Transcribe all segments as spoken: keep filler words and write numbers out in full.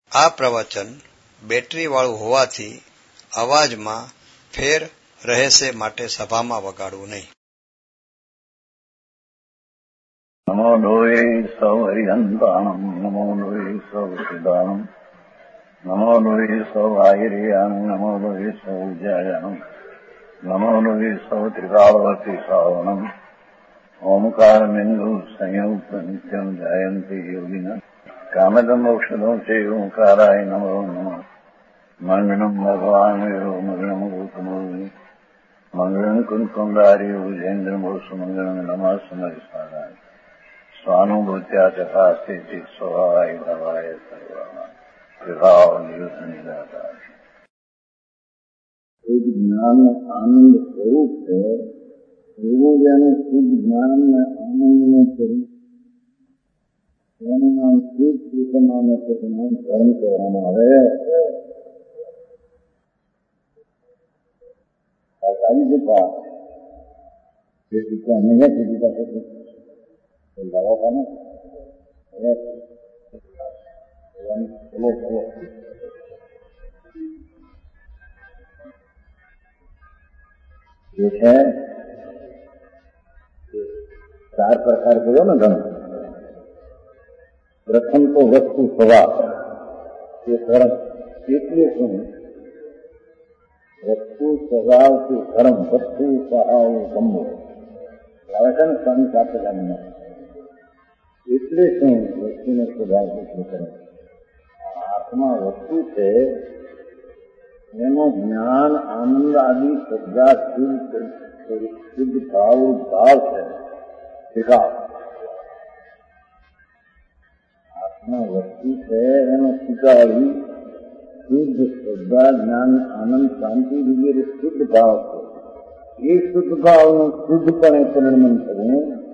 આ પ્રવચન બેટરી વાળું હોવાથી અવાજમાં ફેર રહેશે, માટે સભામાં વગાડવું નહીં. નમો લોહે સૌ હરિહંતાણમ, નમો લોહે સૌ સિદ્ધાણમ, નમો લોહે સૌ આહિર્યાણમ, નમો લોહે સૌ જયાણમ, નમો લોહે સૌ ત્રિકાળવતી શ્રાવણમ. ઓમકાર બિંદુ સંયુક્ત નિત્યમ જયંતિ યોગિના કામદમ ઔષધો છે ઓંકારાય નમો નમઃ. મંગળમ ભગવાન વિરો મંગળમ ગૌતમોની મંગળમ કુંકુંડારી ભુજેન્દ્રમો સુમંગળમ નમઃ સમરિસારાય સ્વાનુભૂત્યા તથા સ્થિતિ સ્વભાવાય ભવાય સર્વમાં વિભાવ નિયુદ્ધ નિરાકાર. એક જ્ઞાન આનંદ સ્વરૂપ છે, એવું જેનું શુદ્ધ જ્ઞાન ને આનંદનું સ્વરૂપ, એનું નામ શુદ્ધ ચેતનાને પોતાનું ધર્મ કહેવામાં આવે. આવી જતા જે ટીકા નહીં ટીકા થશે લાવવા ને ચલો ચલો જે છે ચાર પ્રકાર કર્યો ને ધર્મ. પ્રથમ તો વસ્તુ સ્વભાવ, એ ધર્મ એટલે શું? વસ્તુ સ્વભાવ કે ધર્મ, વસ્તુ સ્વભાવ ગમો આવે છે ને સ્વામી આપેલા એટલે શું? વસ્તુનો સ્વભાવ એટલે ધર્મ. આત્મા વસ્તુ છે, એનું જ્ઞાન આનંદ આદિ શ્રદ્ધા શુદ્ધ શુદ્ધ ભાવ ભાવ છે. વિકાસ આત્મા વસ્તુ છે, એનો શીખાડી શુદ્ધ શ્રદ્ધા જ્ઞાન આનંદ શાંતિ વગેરે શુદ્ધ ભાવ છે. એ શુદ્ધ ભાવનું શુદ્ધપણે પરિણમન કરવું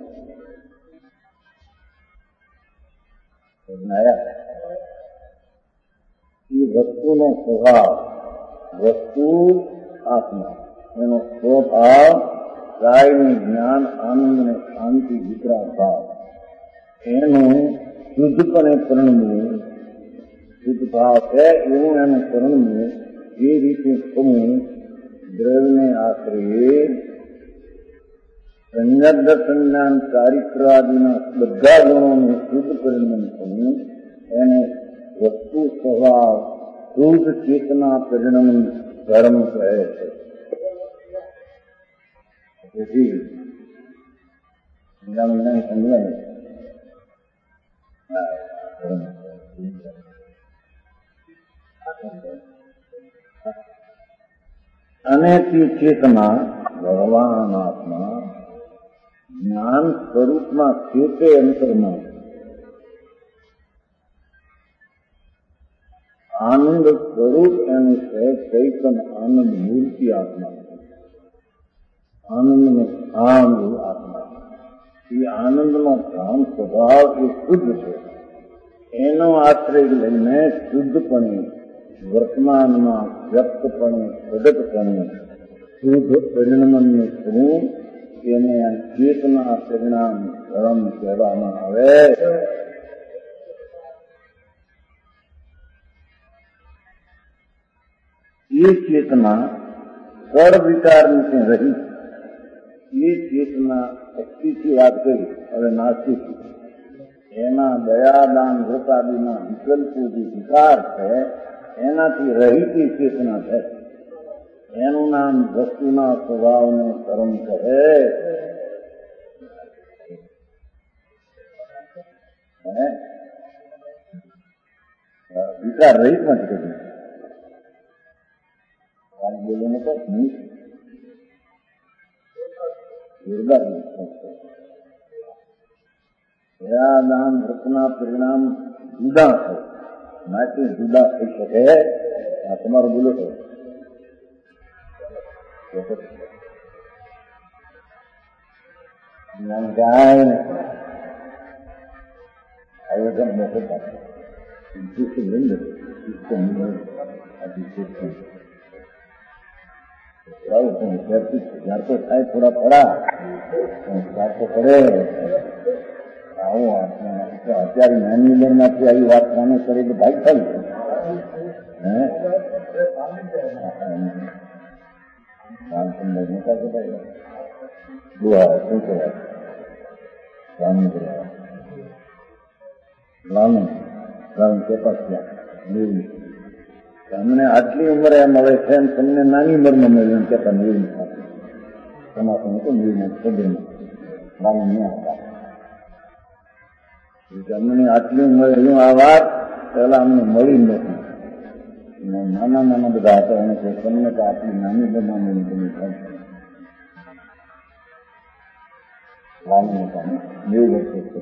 એ વસ્તુનો સ્વભાવ. વસ્તુ આત્મા, એનો સ્વભાવ કાયમી જ્ઞાન આનંદ અને શાંતિ વિતરા ભાવ, એનું શુદ્ધપણે પરિણમવું. શુદ્ધ ભાવ છે એવું એનું પરિણમવું. એ રીતે થવું દ્રવ્યને આશ્રયે સંજ્ઞ સંજ્ઞાન ચારિત્ર આદિના બધા ગુણોનું શુદ્ધ પરિણમન થવું, એને વસ્તુ સ્વભાવ શુદ્ધ ચેતના પરિણમન ધર્મ કહે છે. તેથી સમજાય સમજાય અને તે ચેતના ભગવાન આત્મા જ્ઞાન સ્વરૂપમાં ચેતે અંતરમાં આનંદ સ્વરૂપ એનું છે. ચૈતન આનંદ મૂર્તિ આત્મા, આનંદનો ધામ આત્મા. એ આનંદનો ધામ સ્વભાવ એ શુદ્ધ છે. એનો આશ્રય લઈને શુદ્ધપણે વર્તમાનમાં વ્યક્તપણે સદતપણે શુદ્ધ પરિણમનનું થવું, એને ચેતના પરિણામ ધર્મ કહેવામાં આવે. એ ચેતના કળ વિકારની રહી. એ ચેતના શક્તિથી વાત કરી, હવે નાસ્તિક એના દયાદાન વૃતાદિના વિકલ્પો જે વિકાર છે એનાથી રહીતી ચેતના છે. એનું નામ વસ્તુના સ્વભાવને કર્મ કહે. વિકાર રહિત નથી કર્યું. બોલો ને તો જોરદાર દયાદાન વૃતના પરિણામ જુદા છે, માટે જુદા થઈ શકે. આ તમારો બોલો છો ગાય ને આયોજન મોટો ત્યાર તો થાય થોડા પડા ત્યાર તો પડે. આવું અત્યારે નાની ઉંમર માંથી આવી વાત નાની કરી તો ભાગ થાય. હે રામચંદ્ર મોટા કહેવાય દુઆ શું કહેવાય રામચંદ્ર રામ રામ તપસ્યા નિર્મિત તમને આટલી ઉંમરે મળે છે એમ તમને નાની ઉંમરમાં મળ્યું કેતા નિર્મિત તમારું તો નિર્મિત સદન રામ ન્યા હતા તમને આટલી ઉંમરે હું આ વાત પહેલા અમને મળી નથી નાના નાના બધા હતા એને કે તમને તો આટલી નાની ઉંમરમાં મળી તમે રામને તમે નેવું વર્ષે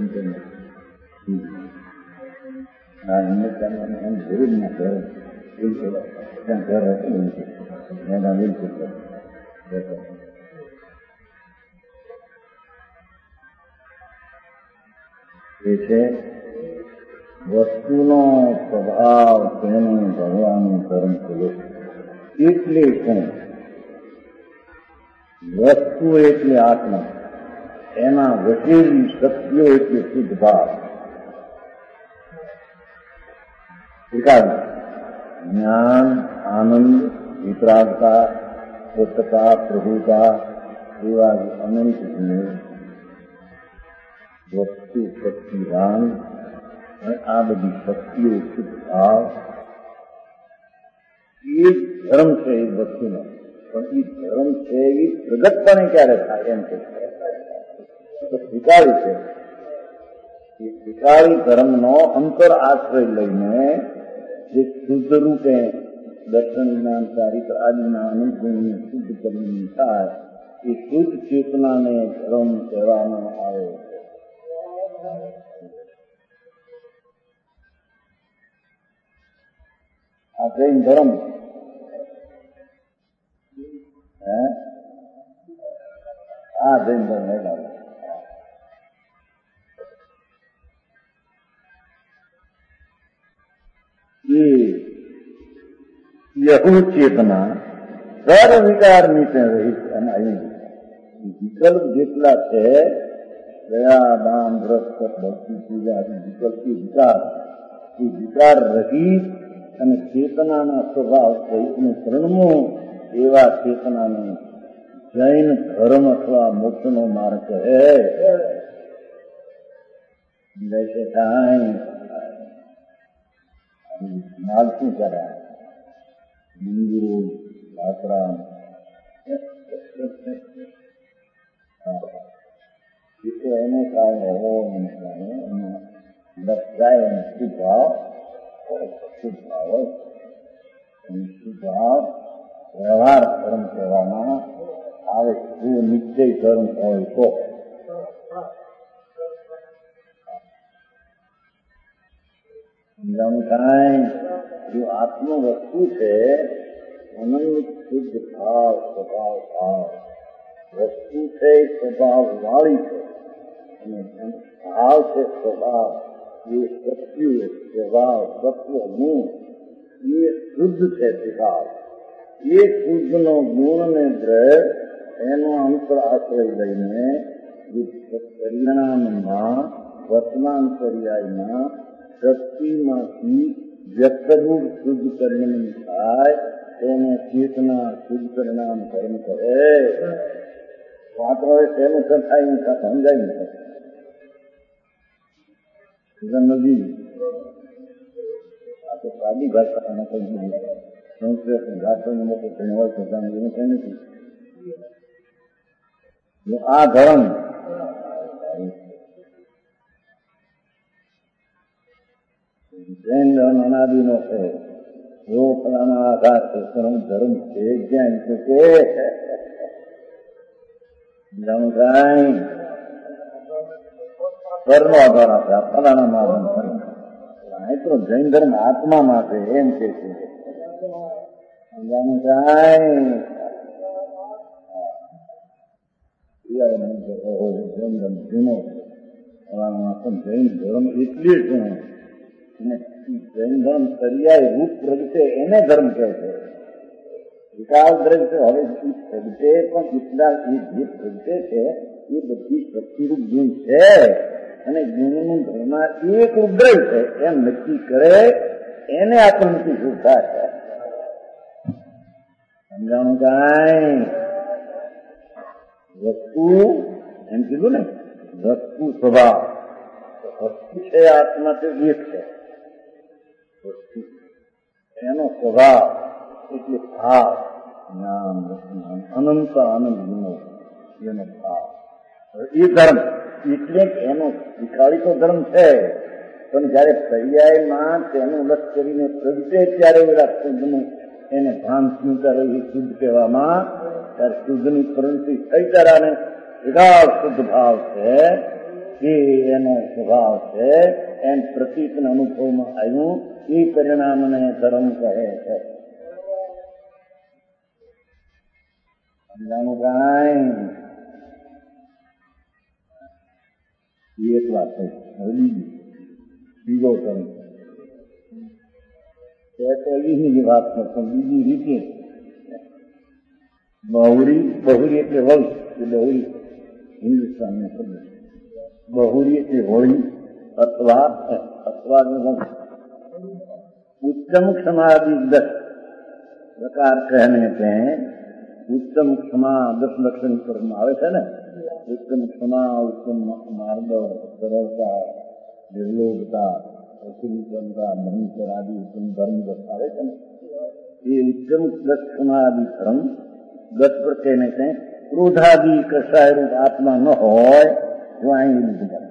હા એમને ત્યાં એમ જરૂર ના ઘર ત્યાં ઘર હતું એના વિલ એ છે વસ્તુનો સ્વભાવ તેને ભગવાનનું કર્મ કર્યો એટલે શું વસ્તુ એટલે આત્મા એના વચેલી શક્તિઓ એટલે શુદ્ધ ભાવ જ્ઞાન આનંદ વિતરાગતા સ્વચ્છતા પ્રભુતા એવા અનંત ગુણો વસ્તુ શક્તિવાન અને આ બધી શક્તિઓ શુદ્ધ ભાવ એ ધર્મ છે એ વસ્તુનો પણ એ ધર્મ છે એ પ્રગટપણે ક્યારે થાય એમ કે સ્વીકારી છે એ સ્વીકારી ધર્મનો અંતર આશ્રય લઈને જે શુદ્ધ રૂપે દર્શન જ્ઞાન ચારિત્ર આદિના અનુભવની શુદ્ધ કરવી થાય એ શુદ્ધ ચેતનાને ધર્મ કહેવામાં આવે છે. આ જૈન ધર્મ હે આ જૈન ધર્મ એ યહુ ચેતના સર્વ વિકારની રહિત અને અહીં વિકલ્પ જેટલા છે દયા દાન વ્રત ભક્તિ પૂજા વિકલ્પી વિકાર એ વિકાર રહિત અને ચેતનાના સ્વભાવ સહિતનું શરણમું એવા ચેતનાને જૈન ધર્મ અથવા મોક્ષનો માર્ગ કહે જૈસે કાંઈ માલ શું કર્યા મંદિરો આશ્રમ એને કારણે હોય એને લક્ષાય અને શુભાવ શુભાવ હોય શુભાવ વ્યવહાર ધર્મ કહેવામાં આવે એ નિશ્ચય ધર્મ હોય તો કાંઈ જો આત્મ વસ્તુ છે અનંત શુદ્ધ ભાવ સ્વભાવ ભાવ વસ્તુ છે સ્વભાવ વાળી છે અને ભાવ છે સ્વભાવ એ શક્તિઓ સ્વભાવ તત્વ ગુણ એ શુદ્ધ છે સ્વભાવ એ શુદ્ધનો ગુણ ને દ્રવ એનો અંતર આશ્રય લઈને પરિણામમાં વર્તમાન પર્યાયમાં શક્તિમાંથી વ્યક્તરૂપ શુદ્ધ પરિણામ થાય તેને ચેતના શુદ્ધ પરિણામ કર્મ કરે વાત હવે તેનું થાય નહીં સમજાય નહીં નદી આ તો સાદી ભાષામાં કઈ સંસ્કૃત ભાષાનું મોટો ઘણી વાર પોતાનું એવું કઈ નથી આ ધર્મ જૈન ધર્મ અનાદિનો છે એવો ફલાના આધાર છે ધર્મ ધર્મ છે જ્ઞાન છે કે કાંઈ પરનો આધાર આપે આ ફલાણા માધન એ તો જૈન ધર્મ આત્મા માટે એમ કે છે કાંઈ જૈન ધર્મ જૂનો જૈન ધર્મ એટલે શું જૈન ધર્મ પર્યાય રૂપ પ્રગટે એને ધર્મ કહે છે વિકાસ દ્રવ્ય હવે પ્રગટે પણ એટલા એ જે પ્રગટે છે એ બધી શક્તિરૂપ ગુણ છે અને ગુણનું ધર્મમાં એક રૂપ દ્રવ્ય છે એમ નક્કી કરે એને આ પ્રવૃત્તિ સુધા છે. સમજાણું કાંઈ? વસ્તુ એમ કીધું ને, વસ્તુ સ્વભાવ. વસ્તુ છે આત્મા તે એક છે. વસ્તુ એનો સ્વભાવ એટલે ભાવ, જ્ઞાન, અનંત આનંદ ગુનો એનો ભાવ. એ ધર્મ એટલે એનો વિકાળી તો ધર્મ છે, પણ જયારે પર્યાયમાં તેનું લક્ષ કરીને પ્રગટે ત્યારે ઓલા શુદ્ધનું એને ભાન શું કરે એ શુદ્ધ કહેવામાં, ત્યારે શુદ્ધની પ્રવૃત્તિ થઈ ત્યારે વિકાળ શુદ્ધ ભાવ છે એ એનો સ્વભાવ છે. એમ પ્રતીકને અનુભવમાં આવ્યું એ પરિણામને ધર્મ કહે છે. સમજાનું કાંઈ? એક વાત થઈ. હવે બીજી બીજો ધર્મ તો એની વાત કરતો બીજી રીતે બહુરી. બહુરી એટલે વંશ. એ બહુરી હિન્દુસ્તાનનો શબ્દ. બહુરી એટલે હોળી અથવા અથવા વંશ. ઉત્તમ ક્ષમાદિ દસ પ્રકાર કહેને કે ઉત્તમ ક્ષમા દસ લક્ષણ કરવામાં આવે છે ને. ઉત્તમ ક્ષમા, ઉત્તમ માર્ગ, સરળતા, નિર્લોભતા, અસુરિકરતા, મનુષ્ય આદિ ઉત્તમ ધર્મ દર્શાવે છે ને. એ ઉત્તમ દસ ક્ષમાદિ ધર્મ દસ પર કહેને છે ક્રોધાદિ કષાય રૂપ આત્મા ન હોય તો અહીં લીધું.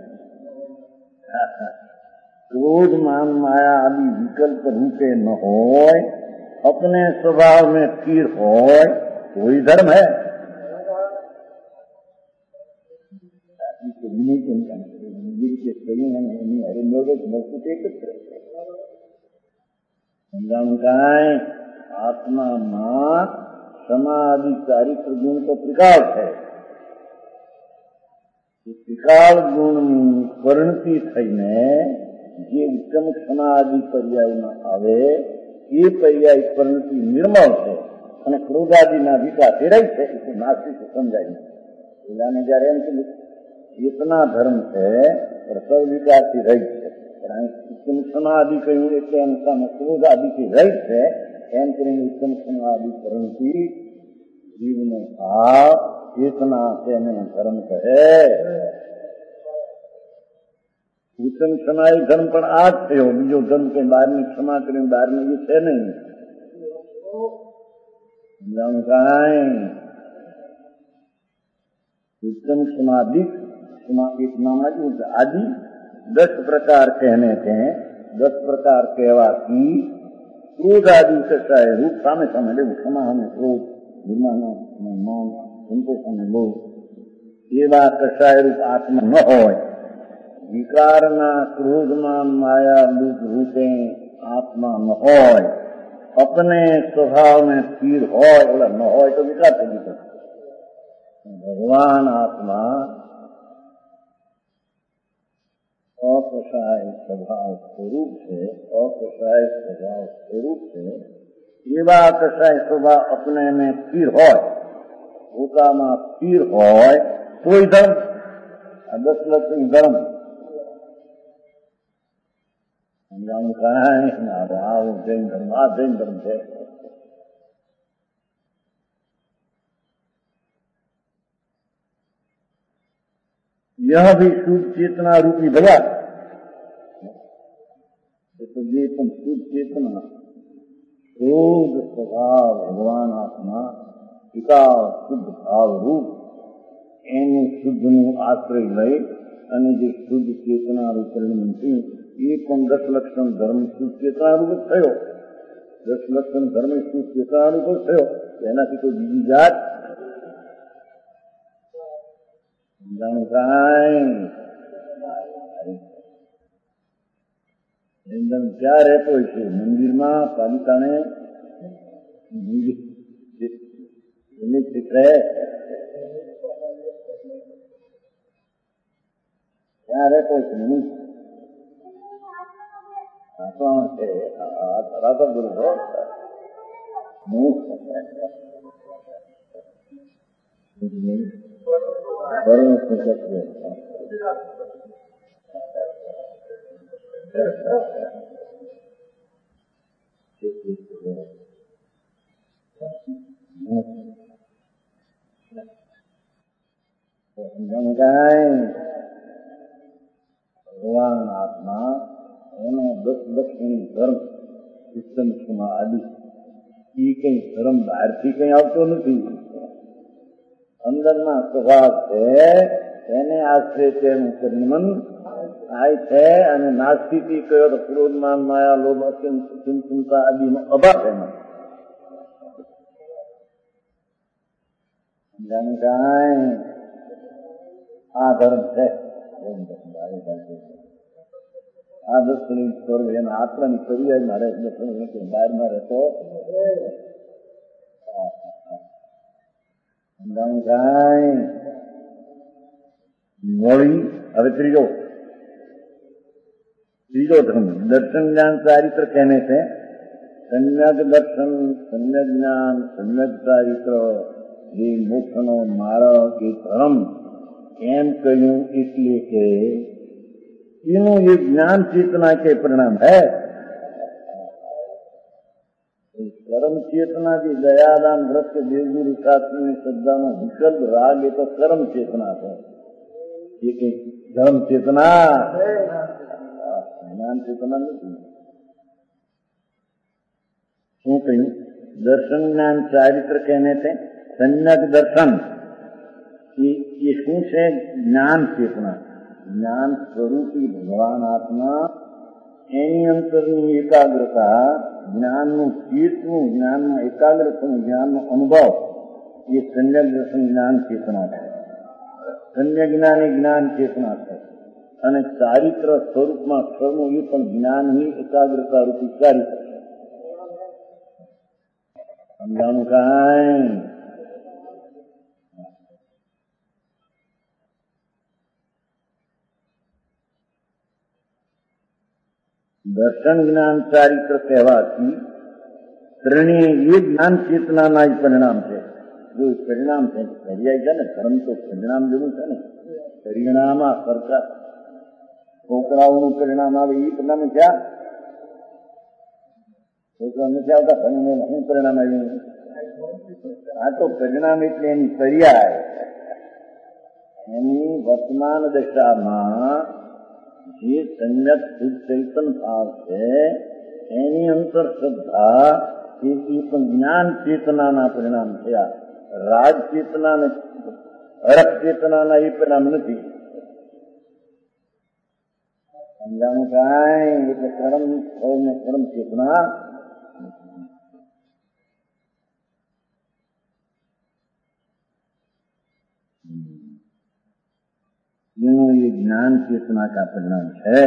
क्रोध मान माया आदि विकल्प रूपे न होय, अपने स्वभाव में स्थिर होय, कोई धर्म है? आत्मा में समाधि चारित्र गुण तो त्रिकाल है. त्रिकाल गुण परिणति थईने જે ઉત્તમ ક્ષમા આદિ પર્યાયમાં આવે એ પર્યાય પરિણતિ નિર્મળ છે અને ક્રોધાદિના વિકાસ એ રહી છે. એ નાસ્તિક સમજાય પેલાને જયારે એમ કીધું ચેતના ધર્મ છે પણ વિકાસથી રહી છે. ઉત્તમ ક્ષમા આદિ કહ્યું એટલે એમ સામે ક્રોધ આદિથી રહી છે. એમ કરીને ઉત્તમ ક્ષમા આદિ પરિણતિ જીવનો ભાવ ચેતના તેને ધર્મ કહે. ઉત્તમ ક્ષમા એ ધર્મ પણ આ જ થયો. બીજો ધર્મ કઈ બહારની ક્ષમા કરીને બહારની એ છે નહીં. સમજાણું કાંઈ? ઉત્તમ ક્ષમાદિક ક્ષમા એક નામ આપ્યું છે આદિ દસ પ્રકાર કહેને કે દસ પ્રકાર કહેવાથી ક્રોધ આદિ કસાય રૂપ સામે સામે લેવું. ક્ષમા અને ક્રોધ, નિર્માણ અને મૌન, સંતોષ અને લોભ એવા કસાય રૂપ આત્મા ન હોય. વિકારના ક્રોધમાં માયા રૂપ રૂપે આત્મા ન હોય. अपने स्वभाव में स्थिर હોય ઓલા ન હોય તો વિકાર થઈ જતો. ભગવાન આત્મા અકસાય સ્વભાવ સ્વરૂપ છે. અકસાય સ્વભાવ સ્વરૂપ છે. એવા અકસાય સ્વભાવ अपने में स्थिर હોય, પોતામાં સ્થિર હોય કોઈ ધર્મ. આ દસ લક્ષણ ધર્મ સમજાણું કાંઈ ના. આવું જૈન ધર્મ આ જૈન ધર્મ છે. यह भी शुद्ध चेतना रूपी भला. तो ये तुम शुद्ध चेतना शुद्ध स्वभाव भगवान आत्मा विकास शुद्ध भाव रूप एने शुद्ध નું આશ્રય લઈ અને જે શુદ્ધ ચેતના રૂપ પરિણામ થયું એ પણ દસ લક્ષણ ધર્મ શુદ્ધ ચેતના રૂપ થયો. દસ લક્ષણ ધર્મ શુદ્ધ ચેતના રૂપ થયો. એનાથી કોઈ બીજી જાત સમજાણું કાંઈ? એકદમ ક્યાં રહેતો હોય છે? મંદિરમાં પાલિતાણે રહે ક્યાં રહેતો હોય છે? નહીં કોણ છે? રાધા ગુરુ હો ભગવાન આત્મા એનો દસ દક્ષિણ ધર્મ સિસ્ટમ માં આદિ એ કઈ ધર્મ બહારથી કઈ આવતો નથી, અંદરના સ્વભાવ છે એને આશ્રય છે એનું પરિણમન થાય છે. અને નાસ્તિકી કયો તો ક્રોધમાન માયા લોભ ચિંતા આદિનો અભાવ એમાં જાણકાય આ ધર્મ છે. આ દસ મિનિટ સ્વર્ગ એના આત્માની કરી મારે બહારમાં રહેતો જાણકાય મોડી. હવે ત્રીજો ત્રીજો ધર્મ દર્શન જ્ઞાન ચારિત્ર कहने से सम्यक दर्शन सम्यक ज्ञान सम्यक ચારિત્ર જે મોક્ષનો માર્ગ એ ધર્મ એમ કહ્યું એટલે કે એનું ये ज्ञान चेतना के परिणाम है. कर्म चेतना की दयादान व्रत देवगुरु शास्त्री श्रद्धा नो विकल्प राग ये तो कर्म चेतना है. ये कई धर्म चेतना ज्ञान चेतना नहीं. શું કહ્યું? દર્શન જ્ઞાન ચારિત્ર कहने थे सम्यक दर्शन ये શું છે? જ્ઞાન ચેતના જ્ઞાન સ્વરૂપી ભગવાન આત્મા એની અંતરની એકાગ્રતા જ્ઞાનનું ચિત્તનું જ્ઞાનમાં એકાગ્રતાનું જ્ઞાનનો અનુભવ એ सम्यक દર્શન જ્ઞાન ચેતના છે. सम्यक જ્ઞાન એ જ્ઞાન ચેતના છે અને ચારિત્ર સ્વરૂપમાં સ્વરનું એ પણ જ્ઞાનની એકાગ્રતા રૂપી ચારિત્ર છે. સમજાણું કાંઈ? દર્શન જ્ઞાન ચારિત્ર કહેવાથી ત્રણેય એ જ્ઞાન ચેતનાના જ પરિણામ છે. જો પરિણામ છે પર્યાય છે ને ધર્મ તો પરિણામ જેવું છે ને. પરિણામમાં કરતા છોકરાઓનું પરિણામ આવે એ પરિણામ ક્યાં? છોકરા નથી આવતા શું પરિણામ આવ્યું? આ તો પરિણામ એટલે એની પર્યાય એની વર્તમાન દશામાં જે સંયત શુદ્ધ ચૈતન ભાવ છે એની અંતર શ્રદ્ધા એ પણ જ્ઞાન ચેતનાના પરિણામ થયા. રાજ ચેતના ને હરક ચેતનાના એ પરિણામ નથી. સમજાણું કાંઈ? એટલે કર્મ ને કર્મ ચેતના જેનું ये ज्ञान चेतना का परिणाम है.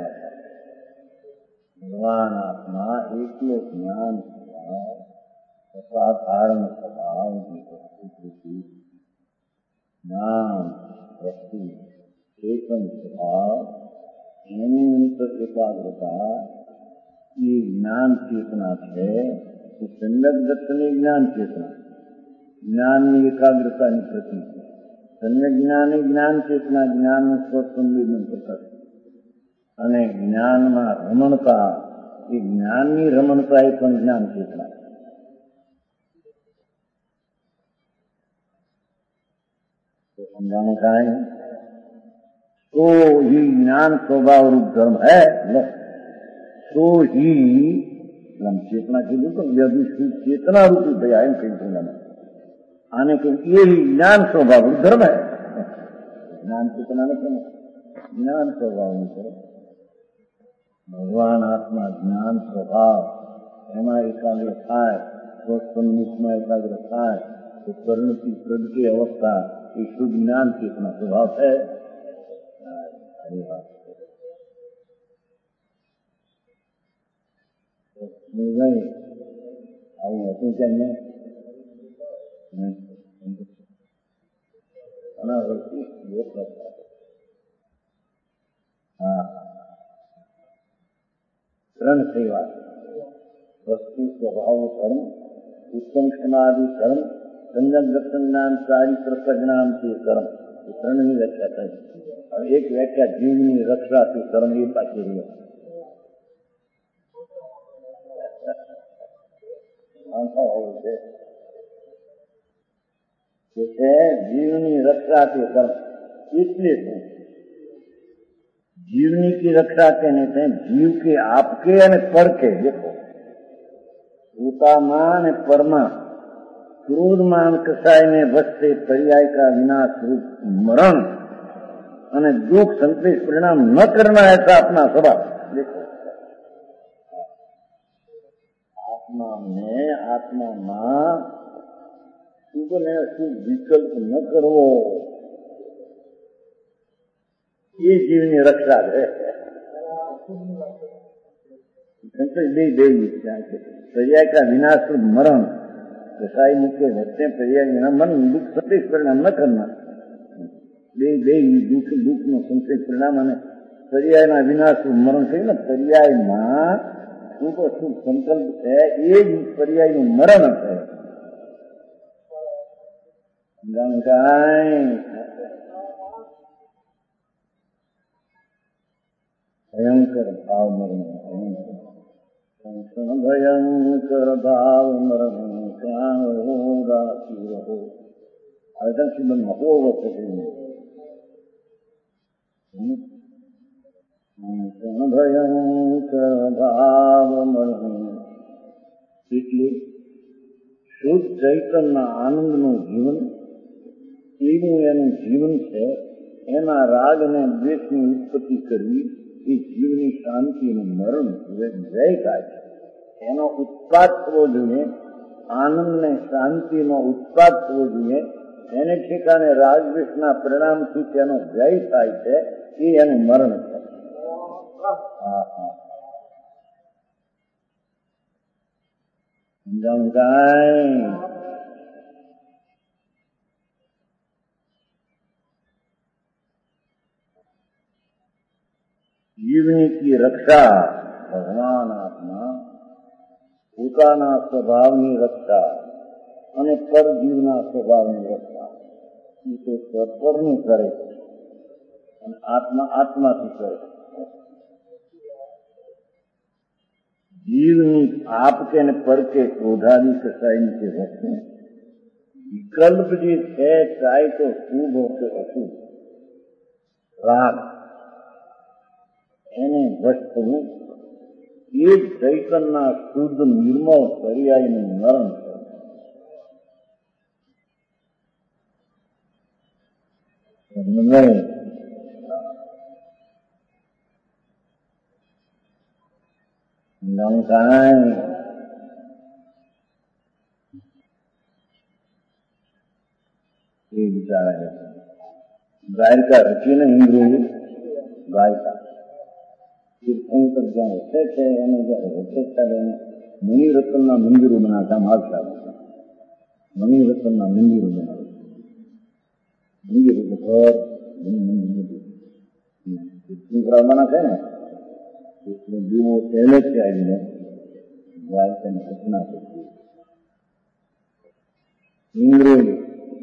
भगवान आत्मा एकलो ज्ञान असाधारण स्वभाव की ज्ञान वस्तु चेतन स्वभाव એની અંતર એકાગ્રતા એ જ્ઞાન ચેતના છે. सम्यक दर्शन એ જ્ઞાન ચેતના જ્ઞાનની એકાગ્રતાની પ્રતીક છે. सम्यक જ્ઞાન એ જ્ઞાન ચેતના જ્ઞાનનું સ્વસંવેદન કરતા છે અને જ્ઞાનમાં રમણતા એ જ્ઞાનની રમણતા એ પણ જ્ઞાન ચેતના છે. समझाने का है तो ही ज्ञान स्वभाव रूप धर्म है. तो ही चेतना के लिए तो यदि चेतना रूपी भैया एम कहीं समझाना आने के ये ही ज्ञान स्वभाव रूप धर्म है. ज्ञान चेतना ने क्यों ज्ञान स्वभाव नहीं करो. भगवान आत्मा ज्ञान स्वभाव एमा एकाग्र थाय तो सन्मुखમાં एकाग्र थाय तो परिणति प्रगति अवस्था ये शुद्ध ज्ञान चेतना स्वभाव है. આવું હતું કે અનાવૃત્તિ હા ત્રણ સેવા વસ્તુ સ્વભાવ ધર્મ ઉત્તમ ક્ષમાદિ ધર્મ સંયમ દર્શન જ્ઞાન ચારિત્ર પ્રજ્ઞાન છે કર્મ એ ત્રણની વ્યાખ્યા થઈ. હવે એક વ્યાખ્યા જીવની રક્ષા છે કર્મ એ પાછી રહી. આવ્યું છે કે છે જીવની રક્ષા કે કર્મ इसलिए तो जीवनी की रक्षा के नहीं थे जीव के आपके અને પરકે देखो ભૂતામાં અને પરમાં ક્રોધમાન કસાયને વસ્તે પર્યાય का विनाश रूप मरण અને दुख संतोष परिणाम न करना ऐसा अपना स्वभाव देखो आत्मा में आत्मा में शुभ ने शुभ विकल्प न करवो ये जीवनी रक्षा है पर्याय का विनाश रूप मरण कसाई मुख्य वस्ते पर्याय मन दुख संतोष परिणाम न करना बे बे दुख दुख नो संतोष परिणाम અને पर्याय विनाश रूप मरण थी ने पर्याय में शुभ अशुभ संकल्प है ये पर्याय નું મરણ है गंगाई भयंकर भाव मरण भयंकर भाव मरण ज्ञान होगा हो आदम सिमन हो भयंकर भाव मरण એટલે શુદ્ધ ચૈતન્ય આનંદનું જીવન એવું એનું જીવન છે એના રાગ અને દ્વેષની ઉત્પત્તિ કરવી એ જીવની શાંતિ અને મરણ જય થાય એનો ઉત્પાદ થવો જોઈએ આનંદ ને શાંતિનો ઉત્પાદ થવો જોઈએ એને ઠેકાણે રાગદ્વેષના પરિણામથી તેનો જય થાય છે એ એનું મરણ છે સમજાય जीवनी की रक्षा भगवान आत्मा પોતાના સ્વભાવની રક્ષા અને પરજીવના સ્વભાવની રક્ષા એ તો સ્વપરની કરે અને આત્મા આત્માથી કરે જીવની આપકે અને પરકે ક્રોધાની કસાઈની કે વસ્તુ વિકલ્પ જે છે ચાહે તો શુભ હો કે અશુભ રાગ એને વશ થવું એ જ ચૈતનના શુદ્ધ નિર્મળ પર્યાયનું મરણ છે લંકાય એ બિચારા દ્વારકા રચીને ઇન્દ્રોએ દ્વારકા તીર્થંકર જ્યાં વસે છે એને જયારે વસે ત્યારે એને મણિરત્નના મંદિરો બનાવતા આવતા મણિરત્નના મંદિરો બનાવે મંદિર એટલે ઘર તીર્થંકરાવાના છે ને એટલે દીવો પહેલેથી આવીને દ્વારકાની રચના કરતી ઇન્દ્રોએ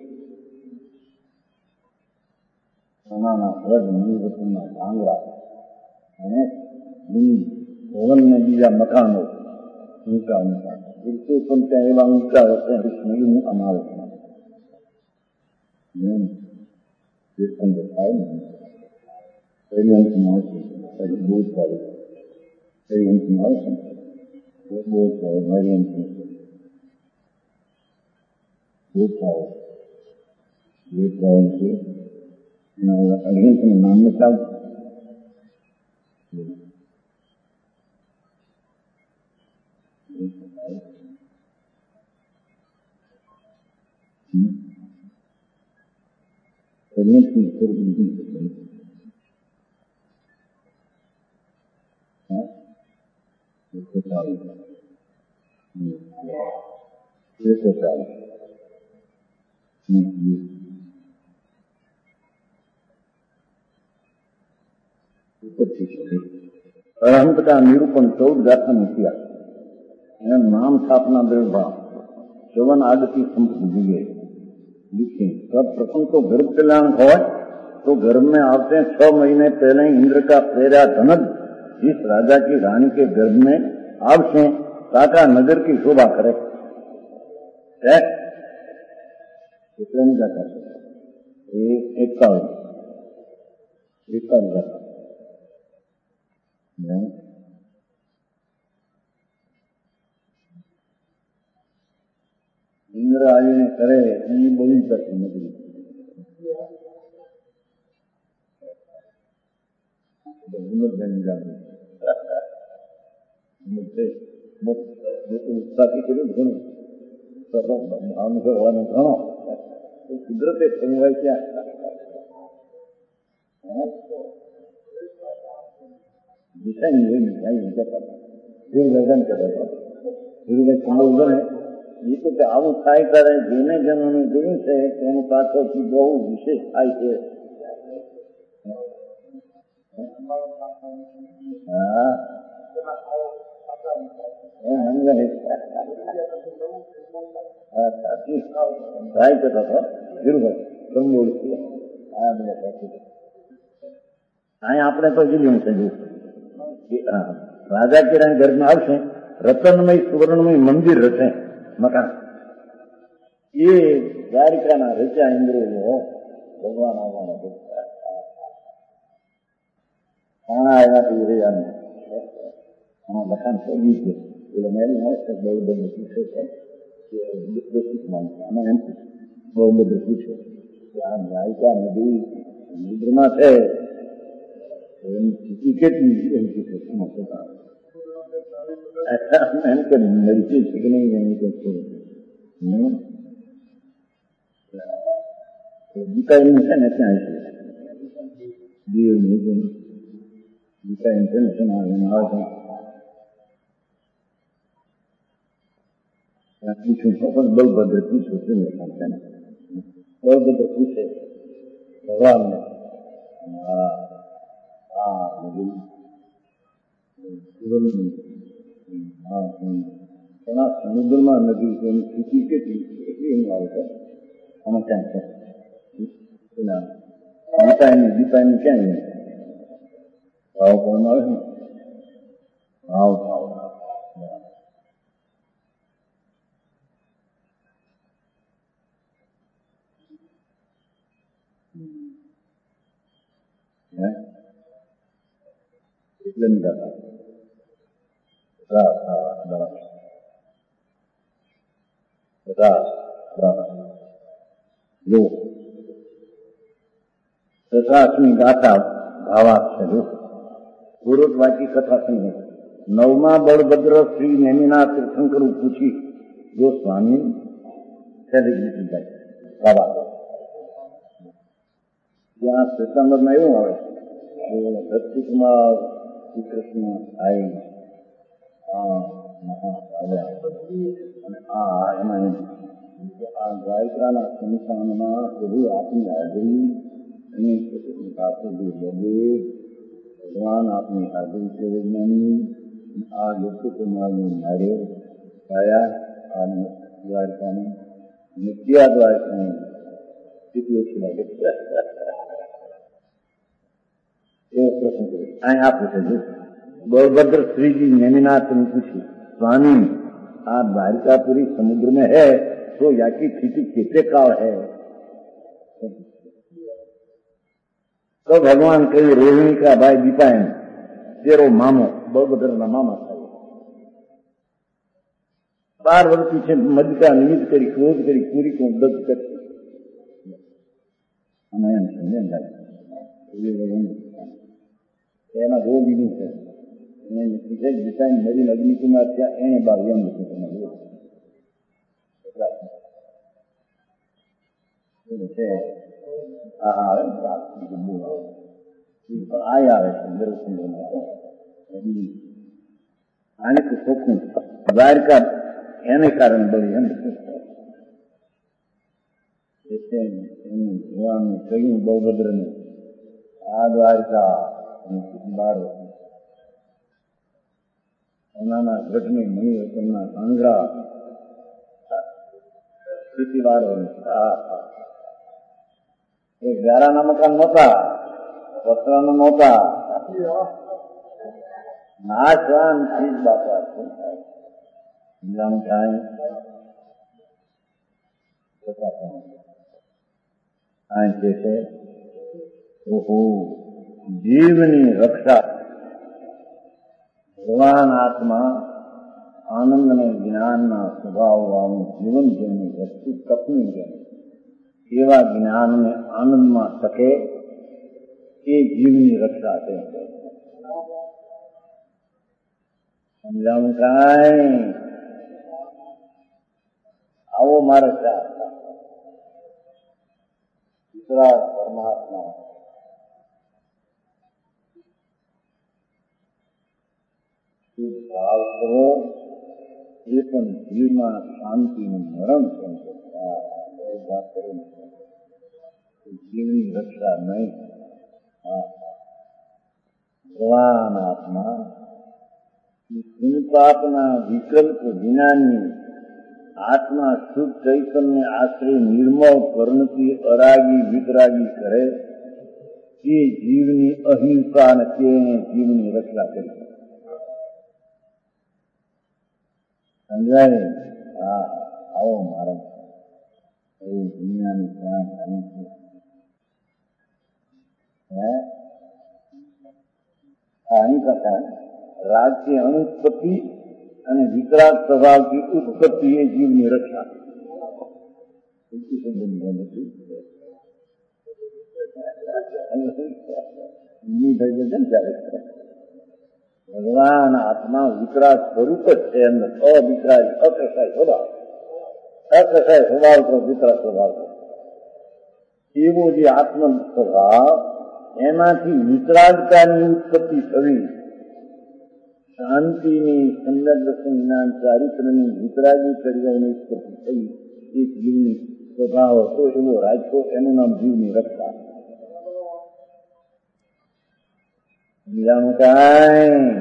નાના ઘર મણિરત્નના ભાંગરા અને ભવન ને બીજા મકાનો ઊંચા ઊંચા બિલકુલ પણ ત્યાં એવા ઊંચા હશે હરીશનું અમારે થાય ને પહેલી અંશમાં આવશે પછી બહુ સારું પહેલી અંશમાં આવશે બહુ સારું મારી અંશમાં બહુ સારું બહુ સારું છે અહિંસનું નામ નથી Конечно, скоро будет. Это правильно. Это правильно. અરહંત का निरूपण चौदह गाथा में किया नाम स्थापना द्रव्यभाव चौवन आगती संपत्ति लिखे तब प्रथम तो गर्भ कल्याण हो तो गर्भ में आते हैं छह महीने पहले ही इंद्र का प्रेरा धनक जिस राजा की रानी के गर्भ में आवशे काका नगर की शोभा करे है કેટલાની ગાથા છે? એ એકાવન એકાવન ગાથા. ઇન્દ્ર આવીને કરે એ બોલી શકતું નથી. ઉત્સાહી કર્યું ઘણું અનુભવવાનું ઘણો કુદરતે સમવાય ક્યાં દિશાની હોય નિર્વર્ધન કરે સમર્ધન એ તો કે આવું થાય ત્યારે જેને જણાનું જોયું છે તેનું પાછળથી બહુ વિશેષ થાય છે. હા થાય કથા તો ગીરભાઈ કંબોળ છે. અહીં આપણે તો જીવ્યું છે. રાજા કિરણ ઘરમાં આવશે રતનમય સુવર્ણમય મંદિર હશે મકાન એ દ્વારિકાના રચા ઇન્દ્રો ભગવાન આવવાના ઘણા એનાથી રહ્યા મકાન પડી છે. એટલે મેં બહુ બધું પૂછે છે બહુ બધું પૂછે કે આ દ્વારિકા નદી સમુદ્રમાં છે એની સ્થિતિ કેટલી એમ પૂછે એમ કે મરી છે કે નહીં એની કે ગીતાનું છે ને ત્યાં છે દેવનું ગીતા છે ને ત્યાં આવે પૂછું તો પણ બલભદ્ર પૂછું શું બલભદ્ર પૂછે ભગવાનને એના સમુદ્રમાં નદી એની સ્થિતિ કેટલી એટલી એનું આવે છે આમાં ક્યાં છે ગીતાની ગીતાની ક્યાં ભાવ પણ આવે ને ભાવ ભાવ એટલે નિરાશા રાસ રાસ રાસ રાસ જો કથાની ગાથા ભાવાક્ષરો પૂર્વવાચી કથા સંગત નવમા બળભદ્ર શ્રી નેમિનાથ તીર્થંકરું પૂછી જો સ્વામી સેલિબ્રિટી જાય બાબા ત્યાં શ્વેતાંબરમાં એવું આવે ભક્તિકુમાર શ્રી કૃષ્ણ આઈ એમાં આ દ્વારિકાના સંસ્થાનમાં બધું આપની હાજરી અને ભગવાન આપની હાજરી છે વિજ્ઞાની આ ગોપકુમારની નારે થયા અને દ્વારિકાની નિત્યા દ્વારિકાની સ્થિતિ ઓછી લાગે એવો પ્રશ્ન કર્યો. અહીં આ પૂછે છે बलभद्र श्री जी नेमिनाथ ने पूछी स्वामी आप द्वारिकापुरी समुद्र में है तो यहाँ की स्थिति कैसे काल है? तो भगवान कहे रोहिणी का भाई दीपायन तेरो मामो बलभद्र ना मामा था बार वर्ष पीछे मध्य का निमित्त करी क्रोध करी पूरी को दत्त कर हमें समझे એના રોગ બીજું છે ગીતા નદી અગ્નિ કુમાર ત્યાં એને બાર એમ નથી આ આવે છે આને તો ચોખ્ખું દ્વારકા એને કારણે બળી એમ ભગવાન કહ્યું બળભદ્રને આ દ્વારકા બાર એનાના ઘટની મણી વચનના આંગળા સ્થિતિ બાર એ ગારાના મકાન નહોતા વસ્ત્રાના નહોતા નાશવાન ચીજ બાપા જાણ કાંઈ અહીં કે છે ઓહો જીવની રક્ષા ભગવાન આત્મા આનંદ અને જ્ઞાનના સ્વભાવવાળું જીવન જેનું વસ્તુ તપની જેમ એવા જ્ઞાનને આનંદમાં શકે એ જીવની રક્ષા છે. સમજાવું કાંઈ આવો મારે ચાર વિશ્વાસ પરમાત્મા ભાવ કરો એ પણ જીવમાં શાંતિનું મરણ છે. જીવની રક્ષા નહીં. ભગવાન આત્મા પાપના વિકલ્પ વિનાની આત્મા શુદ્ધ ચૈતન્ય આશ્રય નિર્મળ કર્ણથી અરાગી વિતરાગી કરે એ જીવની અહિંસા અને તેને જીવની રક્ષા કરી સમજાય. હા આવો મારે એ દુનિયાની જ્ઞાન જાણી છે. હે અહિંસા રાજ્ય અનુત્પત્તિ અને વિકરાળ સ્વભાવથી ઉત્પત્તિ એ જીવની રક્ષા. ભગવાન આત્મા વિકરાળ સ્વરૂપ જ છે. એમને અવિકરાળી અકસાય સ્વભાવ અકસાય સ્વભાવ તો વિકરાળ સ્વભાવ એવો જે આત્મ સ્વભાવ એમાંથી વિકરાળતાની ઉત્પત્તિ થવી શાંતિની સમ્યક દર્શન જ્ઞાન ચારિત્રની વિતરાગી કર્યાની ઉત્પત્તિ થઈ એ જીવની સ્વભાવ હતો એવો રાજકો એનું નામ જીવની રક્ષા. બીજાનું કાંઈ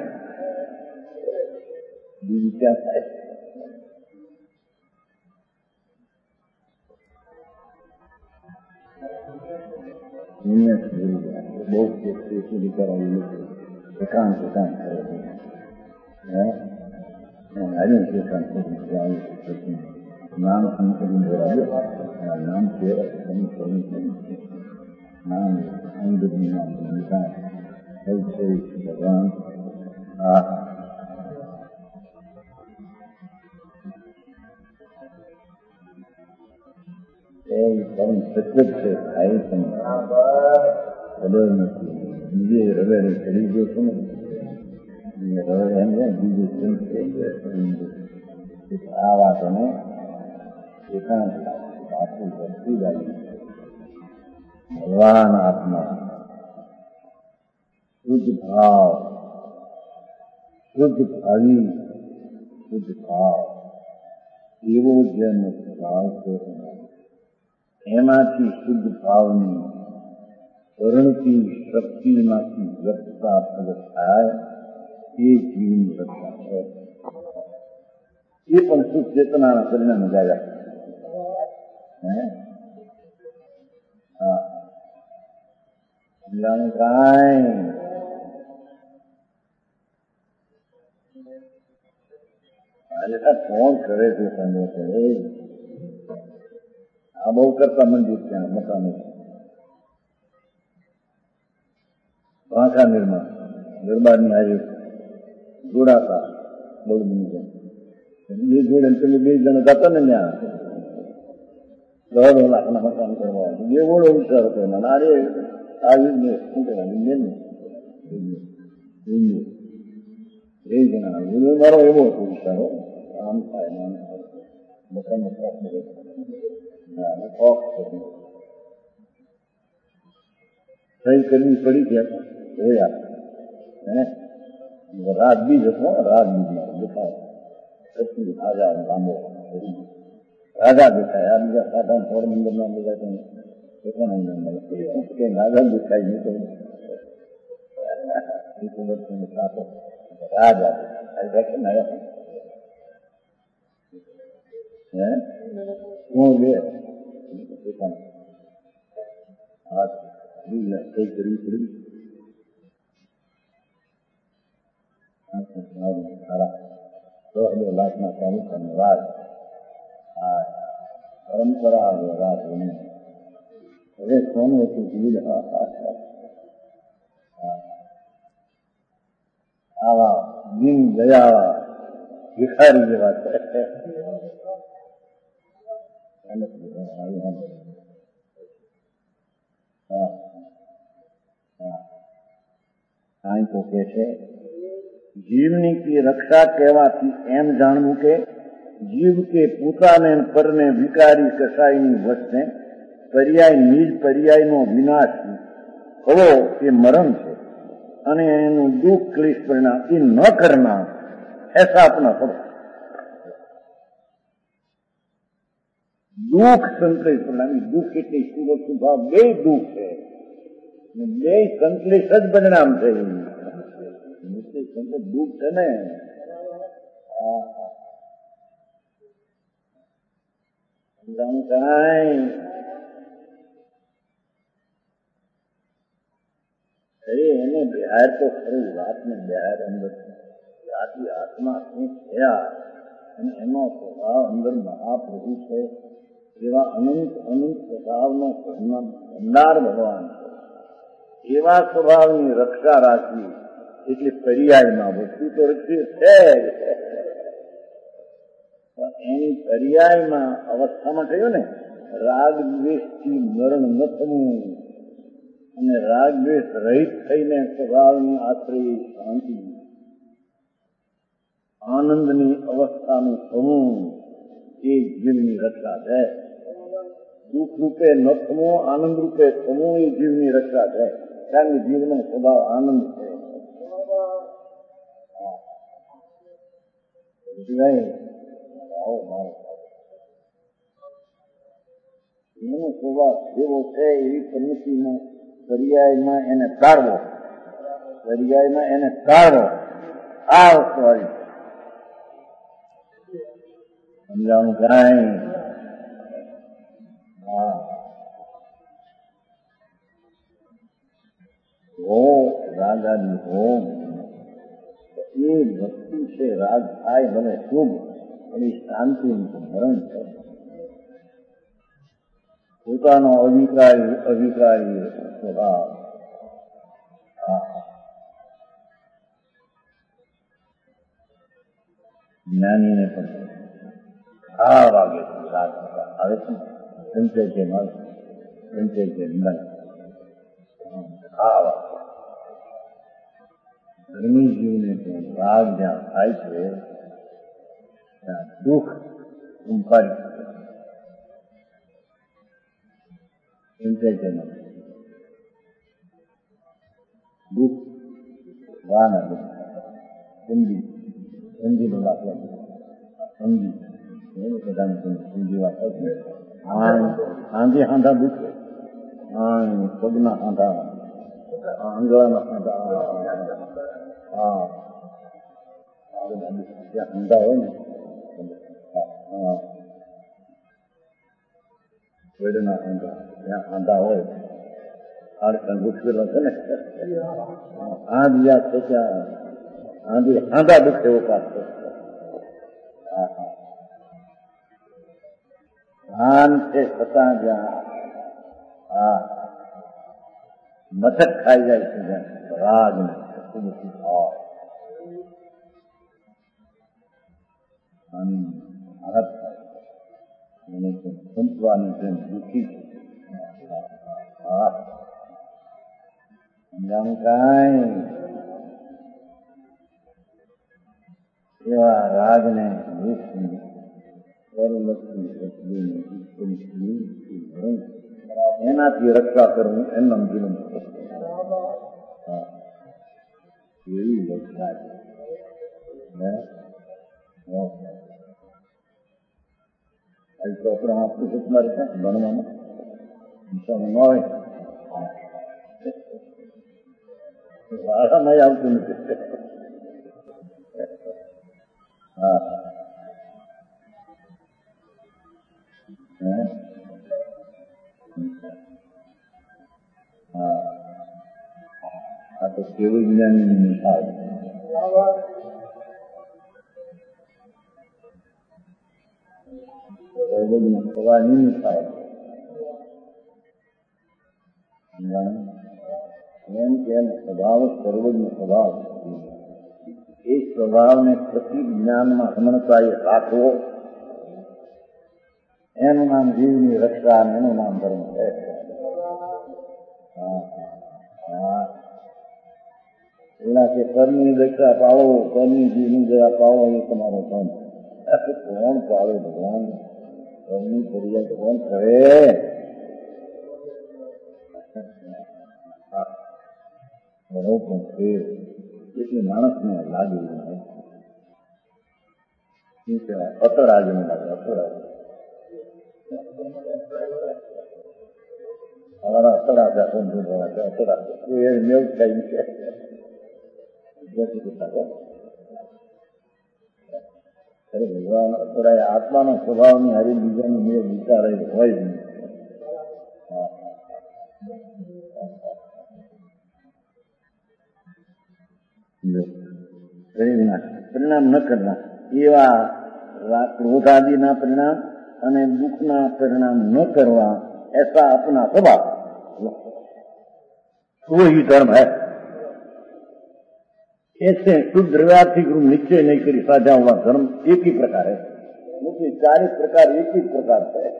બીજું ક્યાં થાય? બહુ સુધી કરાવી એકાંત એકાંત કરે નામ સંકલન નામ છે નામ અંગનું નામ ભગવાન આ પરમ સત્ય છે. થાય પણ ખબર નથી. બીજે રવેડે ચડી ગયો છે ને રવેડે એમ જાય બીજું આ વાતોને એકાંત પાછું વધતી જાય. ભગવાન આત્મા શુદ્ધ ભાવ શુદ્ધ ભાવી શુદ્ધ ભાવ એવો જેનો ભાવ છે એમાંથી શુદ્ધ ભાવની પરણતી શક્તિમાંથી વ્યક્તતા પ્રગટ થાય એ જીવની રક્ષા છે. એ પણ શુદ્ધ ચેતનાના પરિણામે જાય. હા કાંઈ આજે ફોન કરે છે સંદેશ આ બહુ કરતા મંદિર ત્યાં મકાનો ભાષા નિર્માણ દરબારની આજે જોડાતા બહુ મંદિર બે જોડે પેલું બે જણ જતા ને ત્યાં દોઢ લાખના મકાન કરવા બે ઓળો વિચાર હતો એમાં અરે આવી શું કહેવાય બે જણા મારો એવો હતો વિચારો આમ થાય આમ થાય મકાનનો શોખ મળે સહી કરવી પડી ગયા જોયા હે રાત બીજ હતો રાત બીજી દેખાય પછી રાજા લાંબો રાજા દેખાય આ બીજા સાધન થોડ મંદિર ના બધા રાજા દેખાય નહીં તો રાજા દેખાય હે હું લે હાથ કઈ કરવી પડી સારા દોઢ બે લાખના તાલુકાની વાત परंपरा रात में अरे कौन होती भीड़ आवा दिन गया भिखारी जेवा છે અહીં તો કે છે જીવની की રક્ષા કહેવાથી એમ જાણવું કે જીવ કે પોતાને પરને વિકારી કસાયની વસ્તે પર્યાય નિજ પર્યાયનો વિનાશ થવો એ મરણ છે અને એનું દુઃખ ક્લેશ પરિણામ એ ન કરના ऐसा अपना सब दुख संकलेश परिणाम दुख એટલે સુરત સ્વભાવ બે દુઃખ છે બે સંકલેશ જ પરિણામ છે દુઃખ છે ને કાંઈ અરે એને બિહાર તો ખરી વાત ને બિહાર અંદર આથી આત્મા શું થયા અને એનો સ્વભાવ અંદર મહાપ્રભુ છે એવા અનંત અનંત સ્વભાવનો ભંડાર ભગવાન છે એવા સ્વભાવની રક્ષા રાખવી એટલે પર્યાયમાં વસ્તુ તો રક્ષી છે એની પર્યાયમાં અવસ્થામાં થયું ને રાગ દ્વેષથી મરણ ન થવું અને રાગ દ્વેષ રહિત થઈને સ્વભાવની આશ્રય શાંતિ આનંદની અવસ્થાનું થવું એ જીવની રક્ષા છે દુઃખ રૂપે ન થવું આનંદ રૂપે થવું એ જીવની રક્ષા છે કારણ કે જીવનો સ્વભાવ આનંદ છે એનો સ્વભાવ જેવો છે એવી પ્રવૃત્તિનો પર્યાયમાં એને તારવો પર્યાયમાં એને તારવો આ વસ્તુ આવી સમજાણું કાંઈ હા હો રાગાની હોમ એ વસ્તુ છે રાગ થાય મને શુભ એની શાંતિનું મરણ છે પોતાનો અભિપ્રાય અભિપ્રાય સ્વભાવ જ્ઞાનીને પણ આ વાગે રાગ આવે છે સંચય છે મન સંચય છે મન આ વાગે ધર્મી જીવને પણ રાગ જ્યાં થાય છે ત્યાં દુઃખ ઉંપારી સંચય છે મન દુઃખ વાના દુઃખ હિન્દી હિન્દીનો દાખલો સમજી એને બધાને સમજી વાત સાંજે હાંધા દુખે પગના હાંધા આંગળાના હાંધા હા જ્યાં હાંધા હોય ને પેડના હાંધા જ્યાં હાંધા હોય હાડકાં દુખેલા છે ને હાંધિયા છે ત્યાં હાંધી હાંધા દુખે એવો પાસ છે ભાન છે છતાં જ્યાં હા મથક ખાઈ જાય છે જ્યાં રાગ ને ભાવ આઘાત થાય એને સંતવાની જેમ દુઃખી છે હા સમજાણું કાંઈ એવા રાગને એનાથી રક્ષા કરવું એમના જીવન એવી રક્ષા છે ચોપડા આપું છું તમારે ત્યાં ભણવામાં ન હોય ભાષામાં આવતું નથી હા હા આ તો કેવું જ્ઞાનની નિશાળ સર્વજ્ઞ સ્વભાવ નહીં થાય એમ કે સ્વભાવ સર્વજ્ઞ સ્વભાવ એ સ્વભાવને પ્રતિ જ્ઞાનમાં સમન્વય રાખવો એનું નામ જીવની રક્ષા એનું નામ ધર્મ છે. એના કે કર્મની રક્ષા પાળો કર્મની જીવની દયા પાળો એ તમારો ધર્મ. કોણ પાળે ભગવાન? કર્મની ફરિયાદ કોણ કરે? પણ છે એટલે માણસને લાગે શું કહેવાય અતરાજને લાગે અતરાજ અમારા અતરાજા સમજવા છે અતરાજ એ મેવ થાય છે ભગવાન અતરાય આત્માનો સ્વભાવની હારી બીજાની મેં વિચારે હોય જ નહીં. પરિણામ ન કરના એવા ક્રોધાદિના પરિણામ અને દુઃખના પરિણામ ન કરવા ऐसा अपना स्वभाव वो ही धर्म है. ऐसे शुद्ध द्रव्यार्थी गुरु निश्चय नहीं करी साझा हुआ धर्म एक ही प्रकार है. मुझे चार प्रकार एक ही प्रकार है.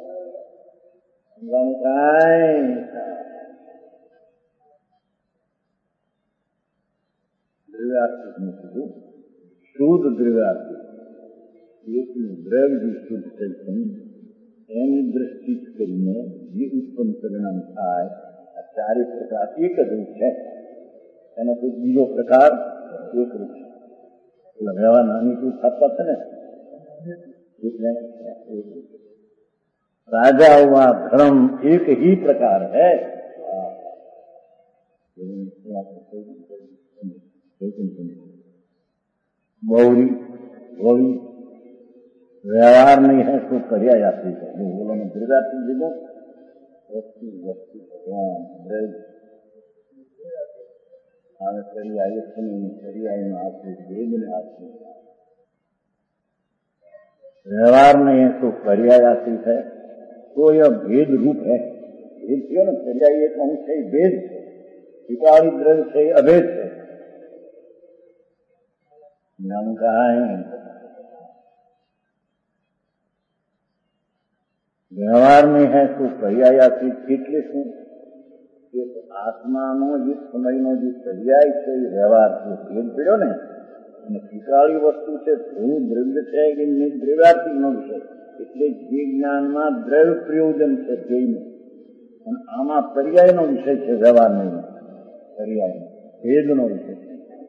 દ્રવ્યાર્થી શુદ્ધ દ્રવ્યાર્થી એકનું દ્રવ્ય શુદ્ધ થઈ એની દ્રષ્ટિ કરીને જે ઉત્પન્ન પરિણામ થાય આ ચારે પ્રકાર એક જ રૂપ છે. એનો કોઈ બીજો પ્રકાર એક રૂપ છે. એટલે વ્યવહારના અનુકૂળ થતા છે ને એટલે રાજા हुआ धर्म एक ही प्रकार है. बहुरी भोली व्यवहार नहीं है तो कर्या जाती है. जो बोलो ने दुर्गाती जीवो वस्तु वस्तु भगवान आगे करी आई सुनी करी आई में आपसे वेद ने आपसे व्यवहार नहीं है तो कर्या जाती है. तो यह भेद रूप है. भेद क्यों ना कर्या एक अंश है भेद है. विकारी द्रव्य से अभेद है. ज्ञान कहा है व्यवहार में है तो पर्यायाથી એટલે શું કે આત્માનો જે સમયનો જે પર્યાય છે એ વ્યવહાર છે. ભેદ પડ્યો ને અને વિકાળી વસ્તુ છે ધ્રુવ દ્રવ્ય છે કે દ્રવ્યાર્થીનો વિષય એટલે જે જ્ઞાનમાં દ્રવ્ય પ્રયોજન છે ધ્યેયનો અને આમાં પર્યાયનો વિષય છે વ્યવહાર નહીં પર્યાયનો ભેદનો વિષય છે.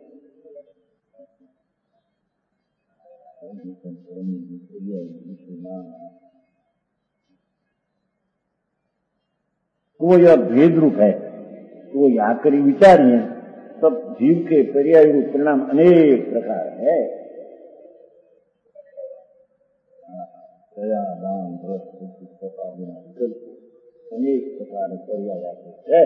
तो यह भेद रूप है. तो यहाँ करी विचारिए तब जीव के पर्याय रूप परिणाम अनेक प्रकार है. दया दान अनेक प्रकार पर्याय है.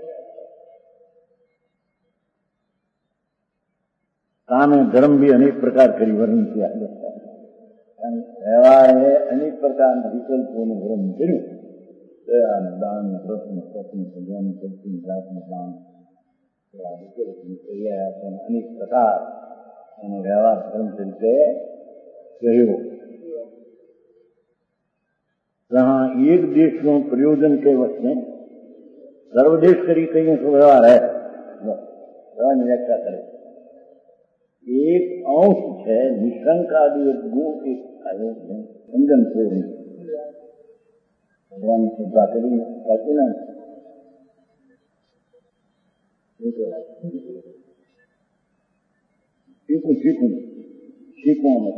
काम धर्म भी अनेक प्रकार करी वर्णन किया जाता है. व्यवहार है अनेक प्रकार विकल्पों ने वर्णन કર્યું. દાન પ્રશ્ન પ્રશ્ન ભગવાન પ્રશ્ન દાન અનેક પ્રકાર એનો વ્યવહાર ધર્મ તરીકે કર્યો. जहाँ एक देश में प्रयोजन के वस्तु सर्वदेश करी कहीं तो व्यवहार है व्याख्या करे. एक अंश है निशंक आदि एक गुण एक समझन से भगवान की श्रद्धा करी कहते ना सीखू सीखू सीखो मत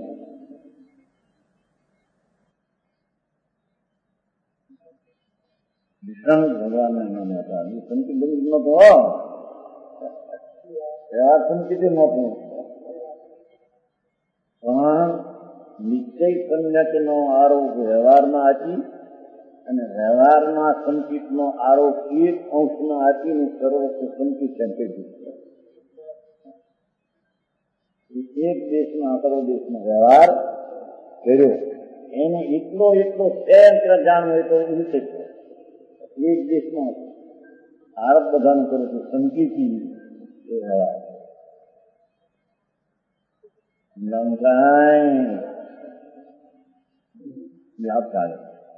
निशंक भगवान ने नाम आता निशंक बंद मत हो यार तुम कितने मत हो निश्चय સંજ્ઞાનો આરોપ વ્યવહારમાં આચી અને વ્યવહારમાં સંકિતનો આરોપ એક અંશમાં આચીને સર્વસ્વ સંકિત સંકેત એક દેશમાં સર્વ દેશનો વ્યવહાર કર્યો એને એટલો એટલો છે એમ પેલા જાણવું હોય તો રીતે છે. એક દેશમાં આરોપ બધાનું કરે છે સંકેતી એ હવા વ્યાપકાળ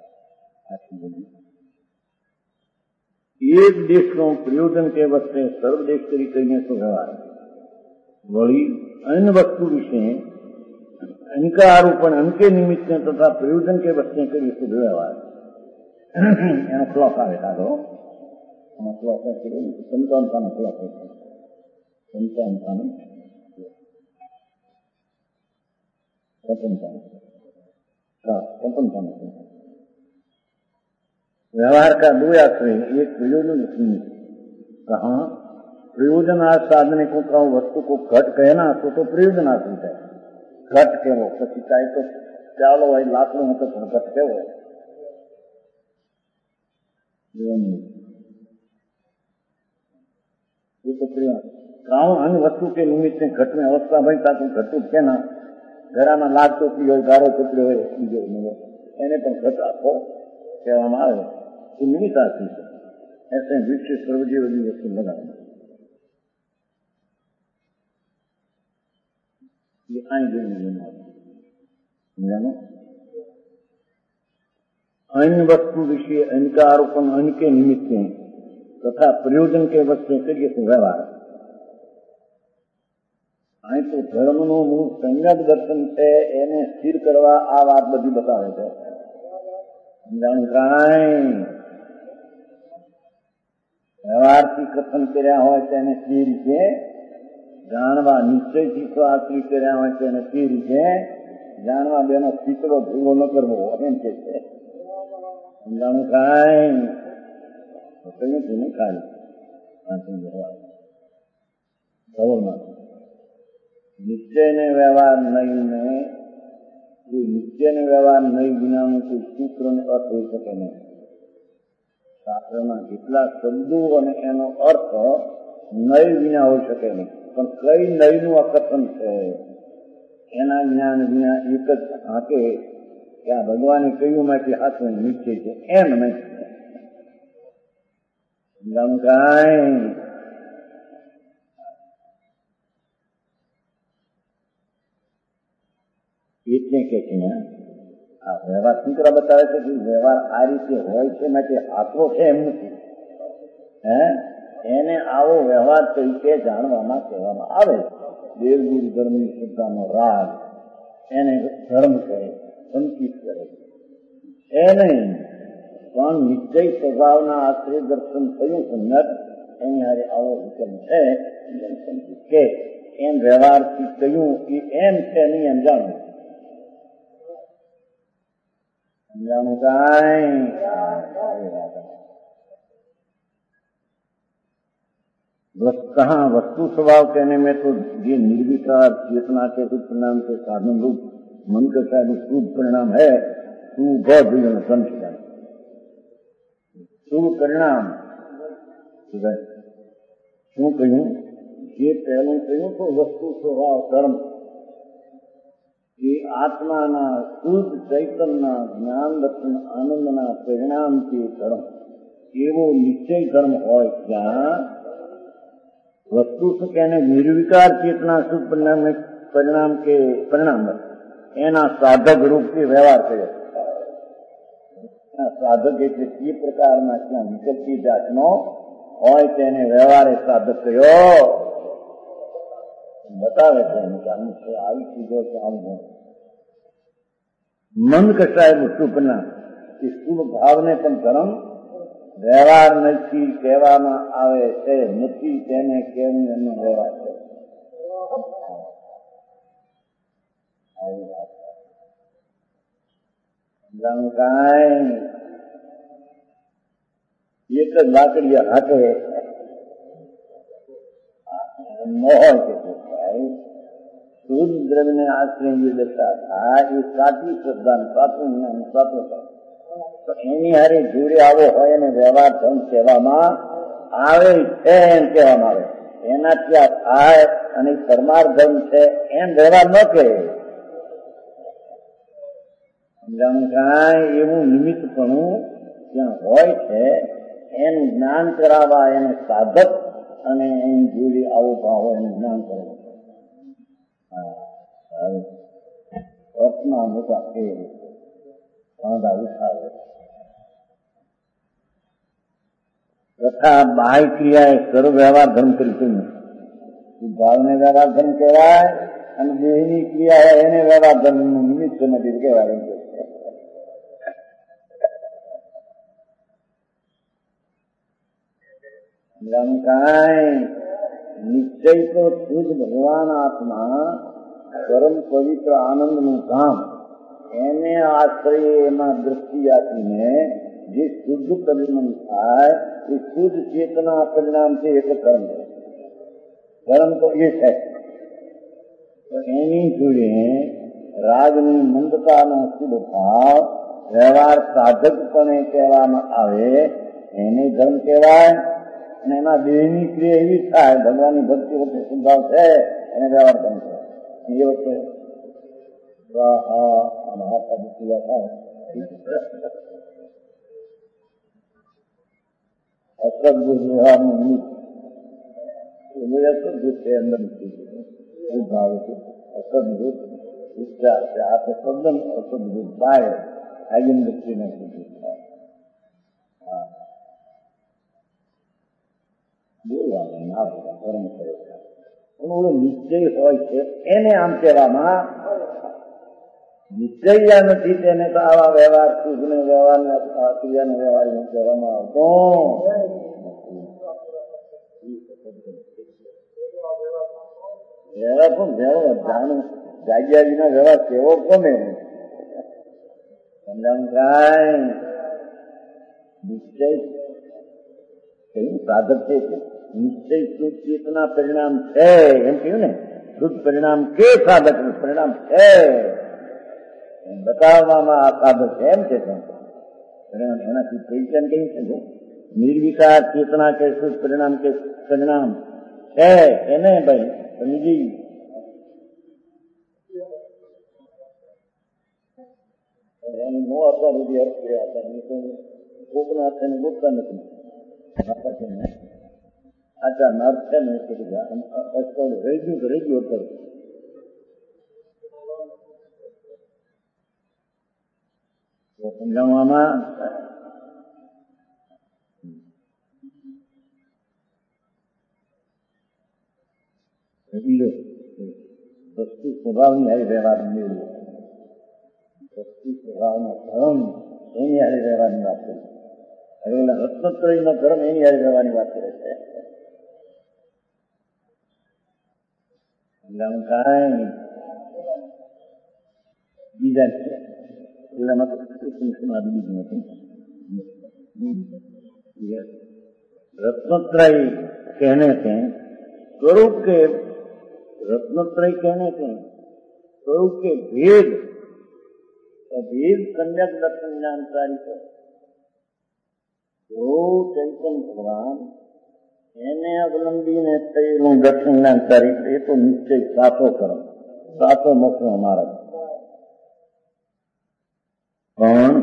એક દેશનું પ્રયોજન કે વસ્તે સર્વદેશ કરી કહીને તો વ્યવહાર વળી અન્ય વસ્તુ વિશે અનકા આરોપણ અંકે નિમિત્તે તથા પ્રયોજન કે વસ્તે કરીએ તો વ્યવહાર એનો ક્લોક આવે કાઢો એનો ક્લોક સંતાનતાનો ક્લોક સંતાનતાનો व्यवहार का दो आश्रय, एक प्रयोजन कहा प्रयोजनार्थ साधने को कहो वस्तु को घट कहना तो तो प्रयोजनार्थ है घट कहो પછી કાંઈ તો ચાલો ભાઈ લાકડું હું તો ઘટ કહેવો ये तो काउन अन्य वस्तु के निमित्त घट में अवस्था भाई ताकि घटू के ना घराना लाग टोपी हो गारो टोपड़ी हो बीजो એને પણ ઘટ આપો કહેવામાં આવે એ નિમિત્ત આથી છે ऐसे विश्व सर्वजीवनी वस्तु लगाना ये आई जानो अन्य वस्तु विषय इनका आरोपण अन्य के निमित्त तथा प्रयोजन के वस्तु करिए तो व्यवहार અહીં તો ધર્મનું મૂળ સંજ્ઞક દર્શન છે એને સ્થિર કરવા આ વાત બધી બતાવે છે કાંઈ વ્યવહારથી કથન કર્યા હોય તેને તે રીતે જાણવા નિશ્ચયથી તો આચરી કર્યા હોય તેને તે રીતે જાણવા બેનો ચિત્રો ભેગો ન કરવો એમ કે છે સમજાણું કાંઈ કહ્યું હતું ને ખાલી ખબરમાં निश्चय ने व्यवहार नहीं में कोई निश्चय ने व्यवहार नहीं बिना में कोई सूत्र ने अर्थ हो सके नहीं शास्त्रमा જેટલા શબ્દો અને એનો અર્થ નય વિના હોઈ શકે નહીં પણ કઈ નયનું અકથન છે એના જ્ઞાન વિના એક જ હાકે કે આ ભગવાને કહ્યું માંથી હાથમાં નિશ્ચય છે એમ નહીં કાંઈ એટલે કે છે આ વ્યવહાર સૂત્ર બતાવે છે કે વ્યવહાર આ રીતે હોય છે માટે હાથો છે એમ નથી હે એને આવો વ્યવહાર તરીકે જાણવામાં કહેવામાં આવે દેવગુરુ ધર્મની શ્રદ્ધાનો રાગ એને ધર્મ કહે સંકિત કરે એ નહીં પણ નિશ્ચય સ્વભાવના આશ્રય દર્શન થયું સંગત એની હારે આવો હુકમ છે કે એમ વ્યવહારથી કહ્યું એ એમ છે નહીં એમ જાણવું समझाणु कांई कहा वस्तु स्वभाव कहने में तो ये निर्विकार चेतना के कुछ परिणाम के साधन रूप मन के शायद शुभ परिणाम है शुभ संस्कार शुभ परिणाम शू कहूं ये पहलू कहूं तो वस्तु स्वभाव कर्म એ આત્માના શુદ્ધ ચૈતનના જ્ઞાન દર્શન આનંદના પરિણામથી ધર્મ એવો નિશ્ચય ધર્મ હોય ત્યાં વસ્તુ એને નિર્વિકાર ચેતના શુદ્ધ પરિણામ પરિણામ કે પરિણામ એના સાધક રૂપથી વ્યવહાર કર્યો સાધક એટલે એ પ્રકારના ત્યાં વિકલ્પી જાતનો હોય તેને વ્યવહારે સાધક કર્યો बतावे थे आई चीजों से आम हो मन कसाय वस्तुपना स्थूल भावने पण धर्म व्यवहार नहीं कहेवामां आवे छे नहीं तेने केवुं एनो व्यवहार छे कांई एक ज लाकड़िया हाथे मोह के शुद्ध द्रव्य ने आश्रय ये दशा था ये साची श्रद्धा साचું જ્ઞાન સાચું તો એની હારે જોડે આવો હોય અને વ્યવહાર ધર્મ કહેવામાં આવે છે એમ કહેવામાં આવે એનાથી આ થાય અને પરમાર્થ ધર્મ છે એમ વ્યવહાર ન કહે કાંઈ એવું નિમિત્તપણું ત્યાં હોય છે એનું જ્ઞાન કરાવવા એને સાધક અને એની જોડી આવો ભાવો એનું જ્ઞાન કરાવવા અર્થમાં મોટા ફેર વાંધા ઉઠાવે તથા બાહ્ય ક્રિયા એ સર્વ વ્યવહાર ધર્મ કરી ભાવને વ્યવહાર ધર્મ કહેવાય અને દેહની ક્રિયા એને વ્યવહાર ધર્મનું નિમિત્ત નથી કહેવાય. કાંઈ નિશ્ચય તો શુદ્ધ ભગવાન આત્મા પરમ પવિત્ર આનંદનું ધામ એને આશ્રય એમાં દ્રષ્ટિ આપીને જે શુદ્ધ પરિણામ થાય એ શુદ્ધ ચેતના પરિણામથી એક કર્મ કર્મ તો એ છે. તો એની જોડે રાગની મંદતાનો શુભ ભાવ વ્યવહાર સાધકપણે કહેવામાં આવે એને ધર્મ કહેવાય. અને એમાં દેહની ક્રિયા એવી થાય ભગવાનની ભક્તિ વચ્ચે સુભાવ છે એને વ્યવહાર ધર્મ કહેવાય. એ વખતે અસદભૂત વ્યવહારનું નિમિત્ત અસદભૂત છે અંદર ભાવ છે અસદભૂત વિચાર છે આ તો સદન અસદભૂત બાય આગળ વ્યક્તિને સૂચિત થાય. બોલવાનું ના બોલા ધર્મ કરે છે પણ ઓલો નિશ્ચય હોય છે એને આમ કહેવામાં નિશ્ચય નથી તેને તો આવા વ્યવહાર શુભને વ્યવહારને ક્રિયાને વ્યવહાર કહેવામાં આવતો. વ્યવહાર પણ વ્યવહાર જાણું જાગ્યા વિના વ્યવહાર કેવો કોને સમજાણું કાંઈ નિશ્ચય કયું સાધક છે નિશ્ચય શુદ્ધ ચેતના પરિણામ છે એમ કહ્યું ને શુદ્ધ પરિણામ કે સાધક પરિણામ છે બતાવવામાં આ સાધક છે એમ છે એનાથી પરિચય કઈ છે નિર્વિકાર ચેતના કે શુદ્ધ પરિણામ કે પરિણામ છે એને ભાઈ સમજી એની નો હતા બધી અર્થ કર્યા હતા કોકના અર્થ એને બોલતા નથી આચાર અર્થ છે ને રહી ગયું તો રહી ગયું અત્યારે સમજાવવામાં બીજો વસ્તુ સ્વભાવની હારી વ્યવહાર મેળવ્યો વસ્તુ સ્વભાવનો ધર્મ એની હારી વ્યવહારની વાત કરી. હવે ઓલા રત્નત્રયનો ધર્મ એની હારી વ્યવહારની વાત કરે છે. કાંઈ બીજા છે એલામાં તો બીજું નથી. रत्नत्रय कहने से स्वरूप के रत्नत्रय कहने से स्वरूप के भेद भेद सम्यक दर्शन जानकारी है जो चैतन्य भगवान એને અવલંબીને થયેલું દર્શન જ્ઞાનકારી એ તો નિશ્ચય સાચો કર્મ સાચો મોક્ષનો માર્ગ. પણ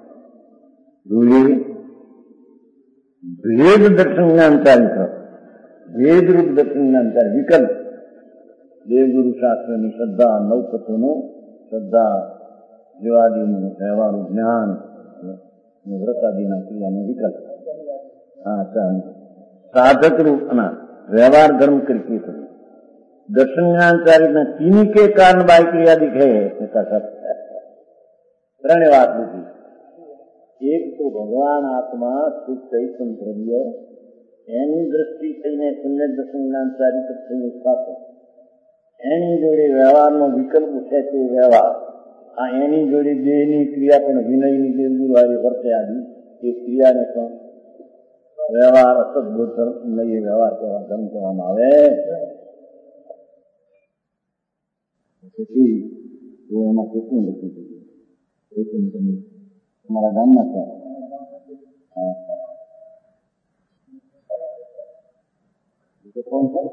ભેદ દર્શન જ્ઞાનકારી કર્મ ભેદરૂપ દર્શન જ્ઞાનકારી વિકલ્પ દેવગુરુ શાસ્ત્રની શ્રદ્ધા નવપથોનું શ્રદ્ધા જીવાદીનું કહેવાનું જ્ઞાન વ્રતાદીના ક્રિયાનું વિકલ્પ હા ચાલ साधक रूप ना व्यवहार धर्म करके दर्शन ज्ञानचारी तीन के कारण बाह्य क्रिया दिखे ત્રણે વાત લીધી. એક તો ભગવાન આત્મા શુદ્ધ ચૈતન્ય દ્રવ્ય એની દ્રષ્ટિ થઈને સુંદર દર્શન જ્ઞાનચારી થઈને સ્થાપન એની જોડે વ્યવહારનો વિકલ્પ છે તે વ્યવહાર આ એની જોડે દેહની ક્રિયા પણ વિનયની દેવગુરુવારી વર્તે આવી એ ક્રિયાને પણ વ્યવહાર અસદભૂત ધર્મ નહીં વ્યવહાર કહેવા ધર્મ કહેવામાં આવે. તેથી એમાં કેટલું લખ્યું છે તમારા ગામમાં છે કોણ છે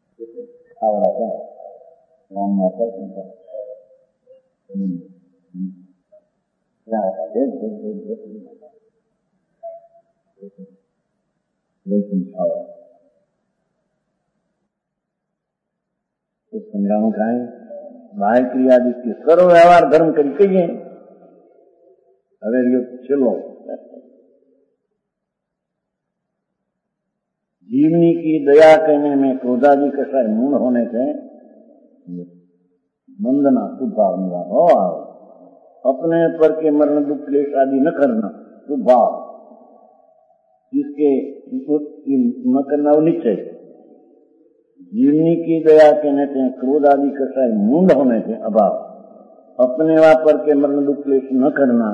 આવડા છે ગામમાં છે लेकिन तो समझाऊं काई बाह्य क्रियादि के सर्व व्यवहार धर्म करी कहिए હવે चलो जीवनी की दया कहने में क्रोधादि कषाय मूल होने से वंदना शुभ भाव निवार हो आओ अपने पर के मरण दुख क्लेश आदि न करना शुभ भाव जिसके न करना वो निश्चय जीवनी की दया कहने से क्रोध आदि कषाय मूल होने से अभाव अपने वा पर के मरण दुख क्लेश न करना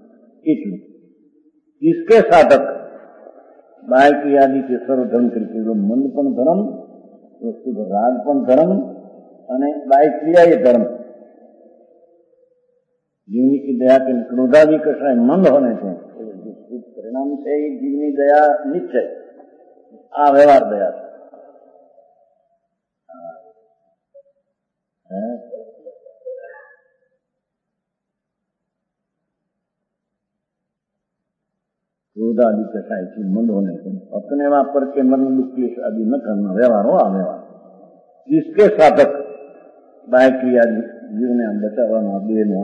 इसके साधक बाह्य क्रियादि के सर्व धर्म करके जो મંદપણ ધર્મ શુદ્ધ રાગપણ ધર્મ અને બાહ્ય ક્રિયા એ ધર્મ जीवनी की दया के क्रोधादि कषाय मंद होने से परिणाम से ही जीवनी दया निश्चय आ व्यवहार दया क्रोध आदि कषाय की मंद होने से अपने वहां पर के मरण दुख क्लेश आदि न करना व्यवहार हो अव्यवहार इसके साधक बाह्य क्रिया जीवने बचावવાનો બેનો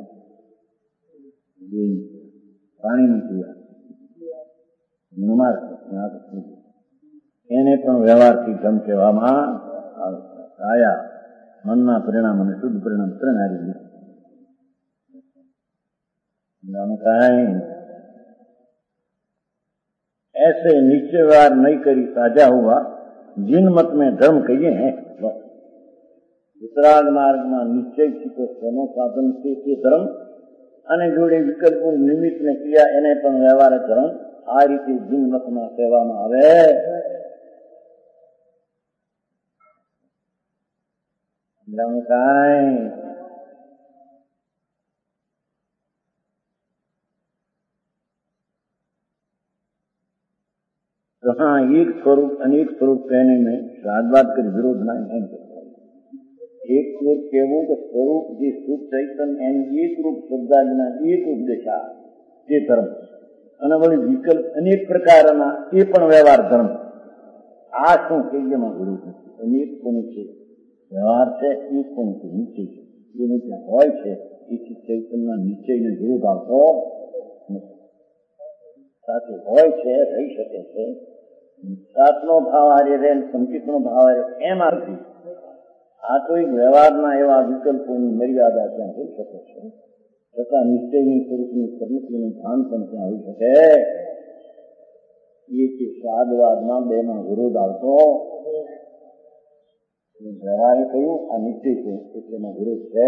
પાણીની ક્રિયા એને પણ વ્યવહારથી ધમ કહેવામાં આવે કાયા મનના પરિણામ અને શુદ્ધ પરિણામ ત્રણ હારી કહાય ऐसे निश्चय व्यवहार नहीं करी साझा हुआ जिन मत में धर्म कहिए हैं वितराग मार्ग में निश्चय तो सोनो साधन से धर्म અને જોડે વિકલ્પો નિમિત્ત ને ક્રિયા એને પણ વ્યવહાર ધર્મ આ રીતે જીન મતમાં કહેવામાં આવે લંકાય तो हाँ एक स्वरूप अनेक स्वरूप कहने में शादवाद कर विरोध नहीं है एक स्वरूप कहू तो स्वरूप जे शुद्ध चैतन्य एक रूप शब्दादिना एक उपदेशा તે ધર્મ અને વળી વિકલ્પ અનેક પ્રકારના એ પણ વ્યવહાર ધર્મ આ શું કેજમાં વિરોધ નથી અનેક કોણ છે વ્યવહાર છે એક કોણ છે નિશ્ચય છે જેનું ત્યાં હોય છે એ ચૈતન્યના નિશ્ચયને વિરોધ આવતો સાથે હોય છે રહી શકે છે સાતનો ભાવ હારે રહે સંકિતનો ભાવ હારે એમ આવતી આ તો એક વ્યવહારના એવા વિકલ્પોની મર્યાદા ત્યાં હોઈ શકે છે છતાં નિશ્ચયની સ્વરૂપની પ્રવૃત્તિનું ભાન પણ ત્યાં હોઈ શકે એ કે સાદવાદમાં બેમાં વિરોધ આવતો વ્યવહારે કહ્યું આ નિશ્ચય છે એટલે એમાં વિરોધ છે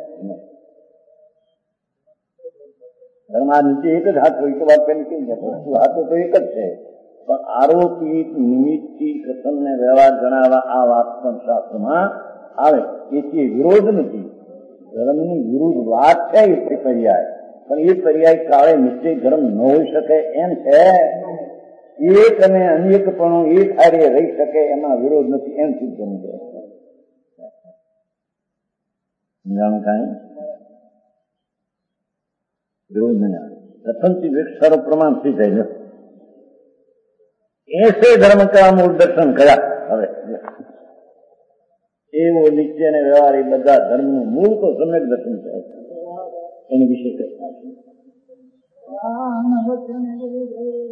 ધર્મ આ નીચે એક જ હાથ હોય તો વાત પેલી કેમ જતો હાથો તો એક જ છે પણ આરોપિત નિમિત્તથી કથનને વ્યવહાર જણાવવા આ વાત પણ શાસ્ત્રમાં આવે એથી વિરોધ નથી ધર્મની વિરુદ્ધ વાત છે એ પર્યાય પણ એ પર્યાય કાળે નિશ્ચય ધર્મ ન હોઈ શકે એમ છે એક અને અનેકપણું એક હારે રહી શકે એમાં વિરોધ નથી એમ સિદ્ધ બની જાય સમજાણું કાંઈ વિરોધ નહીં આવે પ્રથમથી સર્વ પ્રમાણ થઈ જાય ऐसे धर्म का मूल दर्शन करा હવે એવો નિશ્ચય અને વ્યવહાર એ બધા ધર્મનું મૂળ તો સમ્યક દર્શન થાય એની વિશે ચર્ચા છે